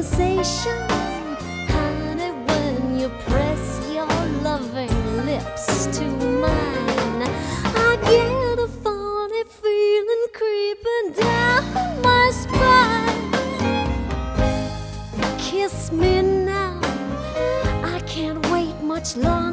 sensation, honey, when you press your loving lips to mine. I get a funny feeling creeping down my spine. Kiss me now, I can't wait much longer.